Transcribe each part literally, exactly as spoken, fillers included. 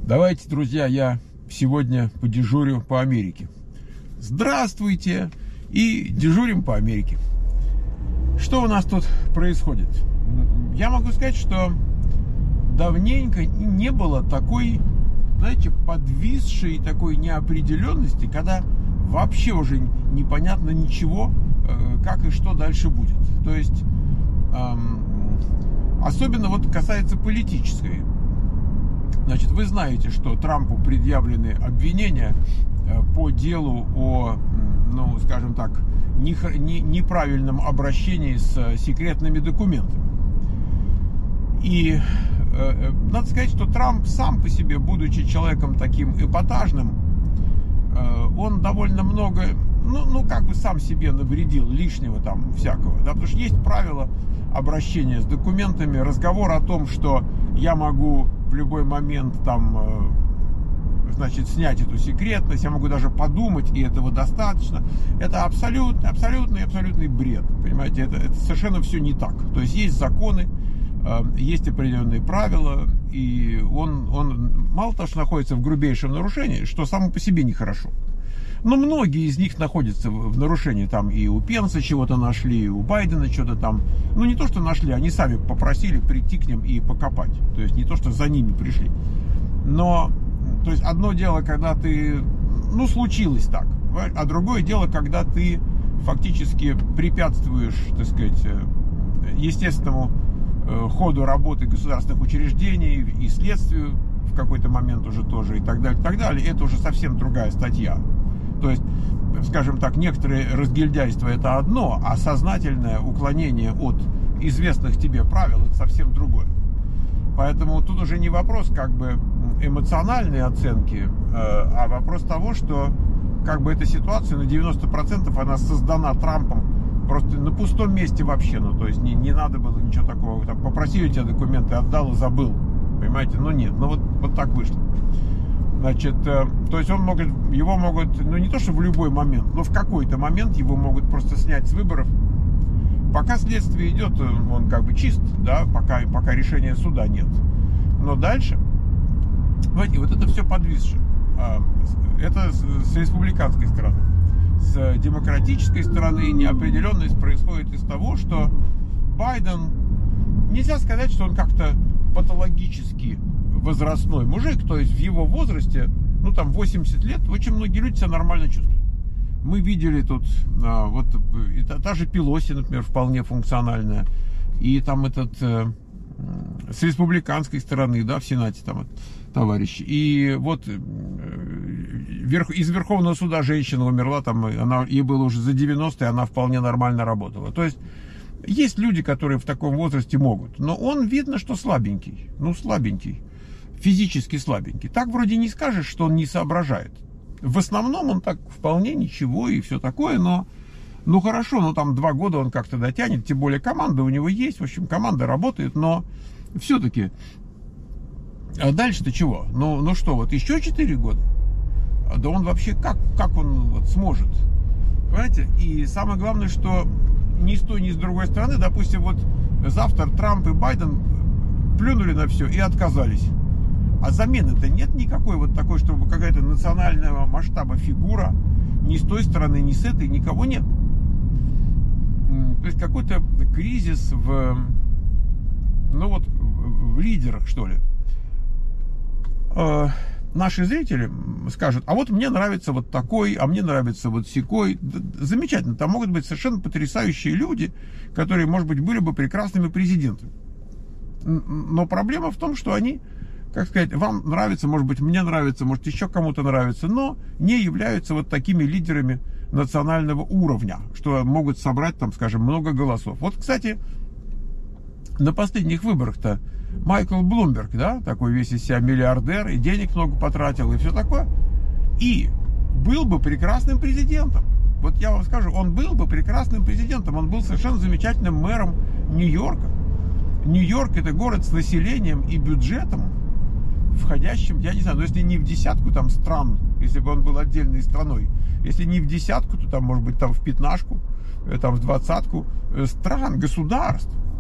Давайте, друзья, я сегодня подежурю по Америке. Здравствуйте! И дежурим по Америке. Что у нас тут происходит? Я могу сказать, что давненько не было такой, знаете, подвисшей такой неопределенности, когда вообще уже непонятно ничего, как и что дальше будет. То есть, эм, особенно вот касается политической. Значит, вы знаете, что Трампу предъявлены обвинения по делу о, ну, скажем так, неправильном обращении с секретными документами. И э, надо сказать, что Трамп сам по себе, будучи человеком таким эпатажным, э, он довольно много, ну, ну, как бы сам себе навредил лишнего там всякого, да, потому что есть правила обращения с документами, разговор о том, что я могу в любой момент там, э, значит, снять эту секретность, я могу даже подумать, и этого достаточно. Это абсолютно, абсолютный, абсолютный бред, понимаете, это, это совершенно все не так. То есть есть законы, э, есть определенные правила, и он, он мало того, что находится в грубейшем нарушении, что само по себе нехорошо. Но многие из них находятся в нарушении. Там и у Пенса чего-то нашли, и у Байдена что-то там. Ну, не то, что нашли, они сами попросили прийти к ним и покопать. То есть, не то, что за ними пришли. Но, то есть, одно дело, когда ты, ну, случилось так. А другое дело, когда ты фактически препятствуешь, так сказать, естественному ходу работы государственных учреждений и следствию в какой-то момент уже тоже, и так далее, и так далее. Это уже совсем другая статья. То есть, скажем так, некоторые разгильдяйство это одно, а сознательное уклонение от известных тебе правил это совсем другое. Поэтому тут уже не вопрос как бы эмоциональной оценки, а вопрос того, что как бы эта ситуация на девяносто процентов она создана Трампом просто на пустом месте вообще. Ну, то есть не, не надо было ничего такого. Там, попросили у тебя документы, отдал и забыл. Понимаете? Ну нет, ну вот, вот так вышло. Значит, э, то есть он может, его могут, ну не то что в любой момент, но в какой-то момент его могут просто снять с выборов. Пока следствие идет, он как бы чист, да, пока, пока решения суда нет. Но дальше, знаете, вот это все подвисшее. Это с, с республиканской стороны. С демократической стороны неопределенность происходит из того, что Байден, нельзя сказать, что он как-то патологически возрастной мужик, то есть в его возрасте, ну там восемьдесят лет, очень многие люди себя нормально чувствуют. Мы видели тут, а, вот та, та же Пелоси, например, вполне функциональная, и там этот э, с республиканской стороны, да, в Сенате там товарищ, и вот э, верх, из Верховного суда женщина умерла, там она, ей было уже за девяносто, и она вполне нормально работала. То есть есть люди, которые в таком возрасте могут, но он видно, что слабенький, ну слабенький. Физически слабенький. Так вроде не скажешь, что он не соображает. В основном он так вполне ничего и все такое, но ну хорошо, ну там два года он как-то дотянет, тем более команда у него есть, в общем, команда работает, но все-таки, а дальше-то чего? Ну, ну что, вот еще четыре года? Да он вообще, как, как он вот сможет? Понимаете? И самое главное, что ни с той, ни с другой стороны, допустим, вот завтра Трамп и Байден плюнули на все и отказались. А замены-то нет никакой вот такой, чтобы какая-то национального масштаба фигура ни с той стороны, ни с этой, никого нет. То есть какой-то кризис в, ну вот, в лидерах, что ли. Наши зрители скажут, а вот мне нравится вот такой, а мне нравится вот сякой. Замечательно, там могут быть совершенно потрясающие люди, которые, может быть, были бы прекрасными президентами. Но проблема в том, что они, как сказать, вам нравится, может быть, мне нравится, может, еще кому-то нравится, но не являются вот такими лидерами национального уровня, что могут собрать, там, скажем, много голосов. Вот, кстати, на последних выборах-то Майкл Блумберг, да, такой весь из себя миллиардер, и денег много потратил, и все такое, и был бы прекрасным президентом. Вот я вам скажу, он был бы прекрасным президентом, он был совершенно замечательным мэром Нью-Йорка. Нью-Йорк — это город с населением и бюджетом, входящим, я не знаю, но если не в десятку там стран, если бы он был отдельной страной, если не в десятку, то там, может быть, там в пятнашку, там в двадцатку стран, государств.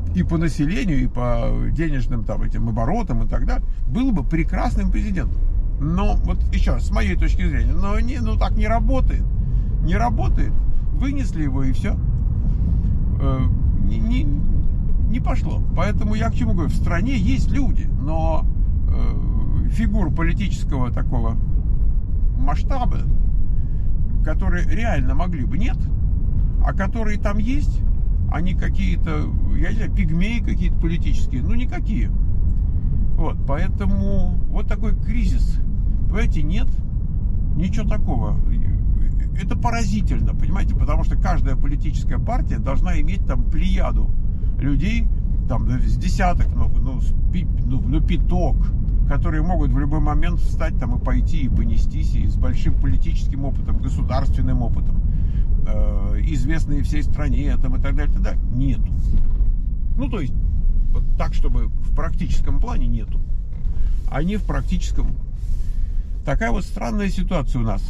и по населению, и по денежным там этим оборотам и так далее, был бы прекрасным президентом. Но вот еще раз, с моей точки зрения, но не, ну так не работает. Не работает. Вынесли его и все. Э, не, не, не пошло. Поэтому я к чему говорю? В стране есть люди, но э, фигур политического такого масштаба, которые реально могли бы, нет. А которые там есть, они какие-то, я не знаю, пигмеи какие-то политические, ну никакие. Вот, поэтому вот такой кризис. Понимаете, нет ничего такого. Это поразительно, понимаете, потому что каждая политическая партия должна иметь там плеяду людей, там, с десяток, ну, ну, ну, ну пяток, которые могут в любой момент встать там и пойти, и понестись, и с большим политическим опытом, государственным опытом, э, известные всей стране, там, и так далее, и так далее. Нету. Ну, то есть, вот так, чтобы в практическом плане нету. А не в практическом. Такая вот странная ситуация у нас.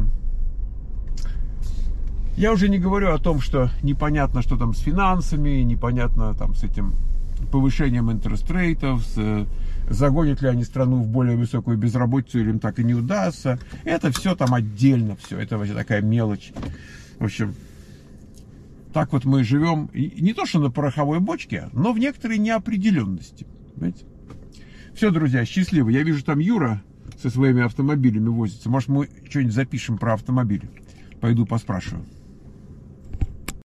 Я уже не говорю о том, что непонятно, что там с финансами, непонятно там с этим повышением интерестрейтов, с, загонят ли они страну в более высокую безработицу, или им так и не удастся. Это все там отдельно, все. Это вообще такая мелочь. В общем, так вот мы живем, не то что на пороховой бочке, но в некоторой неопределенности. Понимаете? Все, друзья, счастливо. Я вижу, там Юра со своими автомобилями возится. Может, мы что-нибудь запишем про автомобили. Пойду поспрашиваю.